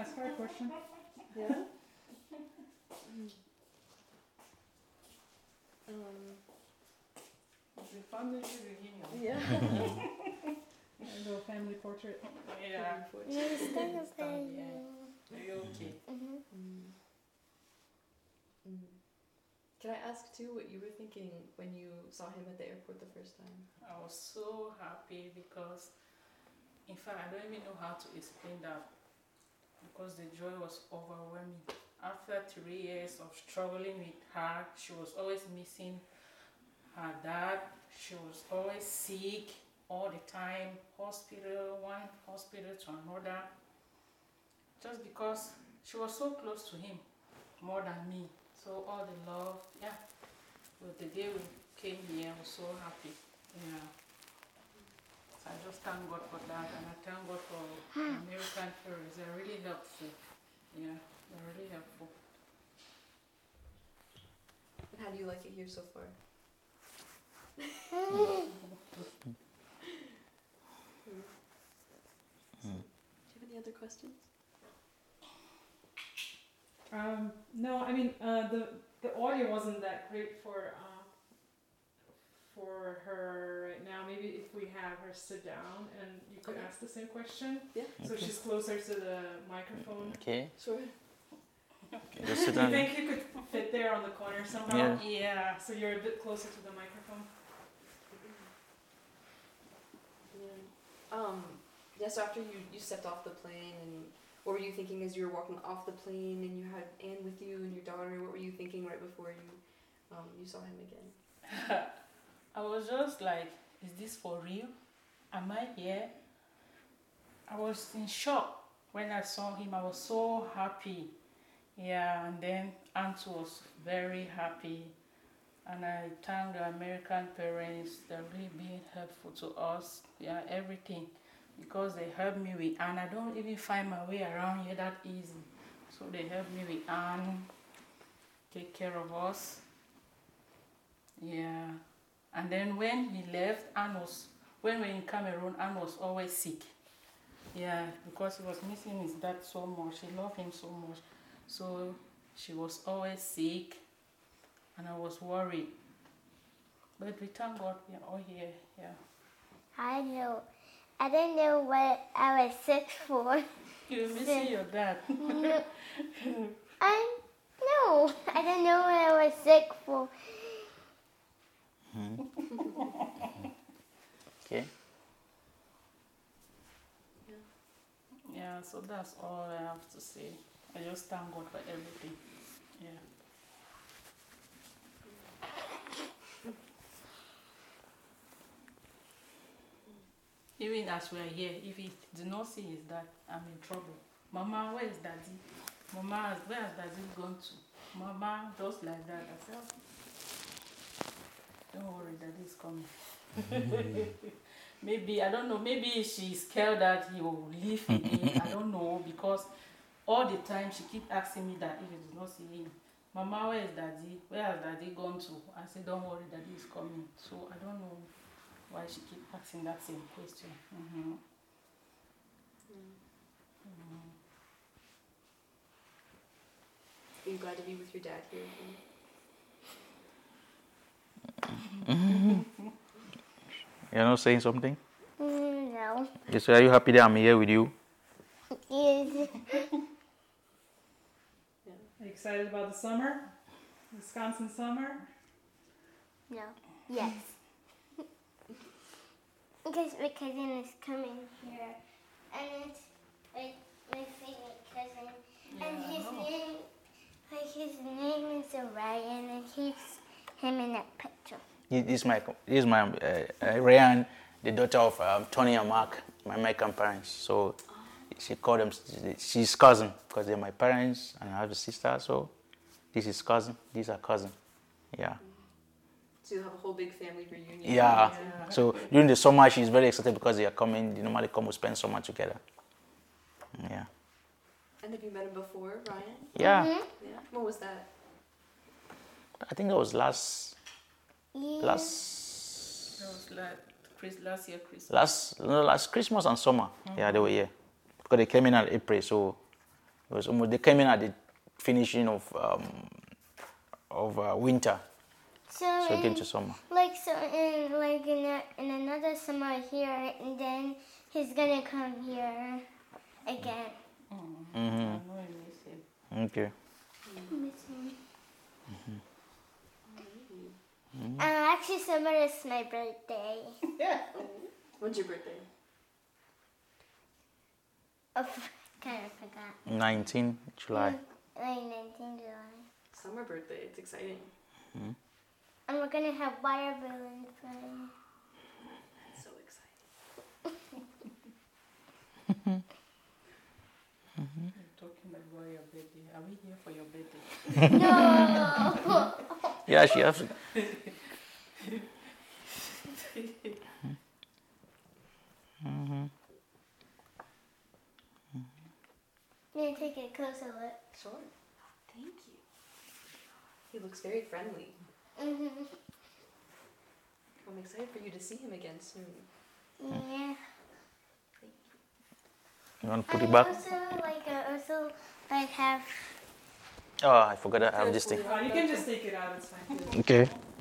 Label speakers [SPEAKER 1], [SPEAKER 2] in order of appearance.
[SPEAKER 1] ask her a question.
[SPEAKER 2] Yeah.
[SPEAKER 3] The family reunion.
[SPEAKER 2] Yeah.
[SPEAKER 1] A little family portrait.
[SPEAKER 3] Yeah.
[SPEAKER 2] Yeah.
[SPEAKER 3] Are you okay?
[SPEAKER 2] Can I ask too what you were thinking when you saw him at the airport the first time?
[SPEAKER 3] I was so happy because, in fact, I don't even know how to explain that because the joy was overwhelming. After 3 years of struggling with her, she was always missing her dad. She was always sick all the time, hospital, one hospital to another, just because she was so close to him, more than me. So all the love, yeah. But the day we came here, I was so happy. Yeah. So I just thank God for that, and I thank God for American parents. They're really helpful. Yeah, they're really helpful.
[SPEAKER 2] And how do you like it here so far? Do you have any other questions?
[SPEAKER 1] No, I mean the audio wasn't that great for her right now. Maybe if we have her sit down and you could ask the same question.
[SPEAKER 2] Yeah.
[SPEAKER 1] So she's closer to the microphone.
[SPEAKER 4] Okay.
[SPEAKER 2] Sure.
[SPEAKER 4] Okay. Just sit
[SPEAKER 1] Do you
[SPEAKER 4] down.
[SPEAKER 1] think you could fit there on the corner somehow?
[SPEAKER 4] Yeah.
[SPEAKER 3] Yeah.
[SPEAKER 1] So you're a bit closer to the microphone.
[SPEAKER 2] Yeah. Yes. After you stepped off the plane, and what were you thinking as you were walking off the plane, and you had Anne with you and your daughter? What were you thinking right before you saw him again?
[SPEAKER 3] I was just like, is this for real? Am I here? I was in shock when I saw him. I was so happy. Yeah, and then Aunt was very happy. And I thank the American parents. They're really being helpful to us. Yeah, everything. Because they helped me with Anne. I don't even find my way around here that easy. So they helped me with Anne, take care of us. Yeah. And then when he left, when we were in Cameroon, Anne was always sick. Yeah, because he was missing his dad so much. He loved him so much. So she was always sick, and I was worried. But we thank God we are all here. Yeah.
[SPEAKER 5] I know. I didn't know what I was sick for.
[SPEAKER 3] You're missing your dad.
[SPEAKER 5] No, I didn't know what I was sick for.
[SPEAKER 4] Okay.
[SPEAKER 3] Yeah, so that's all I have to say. I just thank God for everything. Yeah. Even as we are here, if he do not see his dad, I'm in trouble. Mama, where is daddy? Mama, where has daddy gone to? Mama, just like that. I said, don't worry, daddy is coming. Maybe, I don't know, maybe she's scared that he will leave again. I don't know, because all the time she keep asking me that if he does not see him. Mama, where is daddy? Where has daddy gone to? I said, don't worry, daddy is coming. So I don't know why she keep asking that same question.
[SPEAKER 2] Are you glad to be with your dad here?
[SPEAKER 4] You're not saying something?
[SPEAKER 5] No.
[SPEAKER 4] Yes, are you happy that I'm here with you?
[SPEAKER 5] Yes.
[SPEAKER 1] Are you excited about the summer? Wisconsin summer?
[SPEAKER 5] No. Yes. Because my cousin is coming here, and it's like my favorite cousin, and his name is Orion, and he's him in that picture.
[SPEAKER 4] This is my Ryan, the daughter of Tony and Mark, my American parents. So she called them, she's cousin, because they're my parents, and I have a sister, so this is cousin, these are cousin. Yeah.
[SPEAKER 2] So you have a whole big family reunion.
[SPEAKER 4] Yeah. So during the summer, she's very excited because they are coming. They normally come to spend summer together. Yeah.
[SPEAKER 2] And have you met him before, Ryan?
[SPEAKER 4] Yeah.
[SPEAKER 5] Mm-hmm.
[SPEAKER 2] Yeah. When was that?
[SPEAKER 4] I think that was last
[SPEAKER 3] That was like last year Christmas.
[SPEAKER 4] Last Christmas and summer. Yeah, they were here because they came in April. So It was almost, they came in at the finishing of winter,
[SPEAKER 5] So,
[SPEAKER 4] so again to summer.
[SPEAKER 5] in another summer here, and then he's gonna come here again.
[SPEAKER 4] Mm-hmm.
[SPEAKER 3] I know I miss him.
[SPEAKER 4] Okay.
[SPEAKER 5] Actually, summer is my birthday.
[SPEAKER 2] When's your birthday?
[SPEAKER 5] Oh, kind of forgot.
[SPEAKER 4] 19 July.
[SPEAKER 5] Like 19 July.
[SPEAKER 2] Summer birthday. It's exciting.
[SPEAKER 5] And we're gonna have water balloon fun.
[SPEAKER 2] So exciting.
[SPEAKER 3] I'm talking about your birthday. Are we here for your birthday?
[SPEAKER 5] No!
[SPEAKER 4] Yeah, she has.
[SPEAKER 5] Let me take a closer look.
[SPEAKER 2] Sure. Thank you. He looks very friendly.
[SPEAKER 5] Mm-hmm.
[SPEAKER 2] I'm excited for you to see him again soon.
[SPEAKER 5] Yeah.
[SPEAKER 4] You want to put
[SPEAKER 5] I
[SPEAKER 4] it back?
[SPEAKER 5] also have
[SPEAKER 4] Oh, I forgot that I have this thing.
[SPEAKER 1] You can just take it out, it's fine.
[SPEAKER 4] Okay.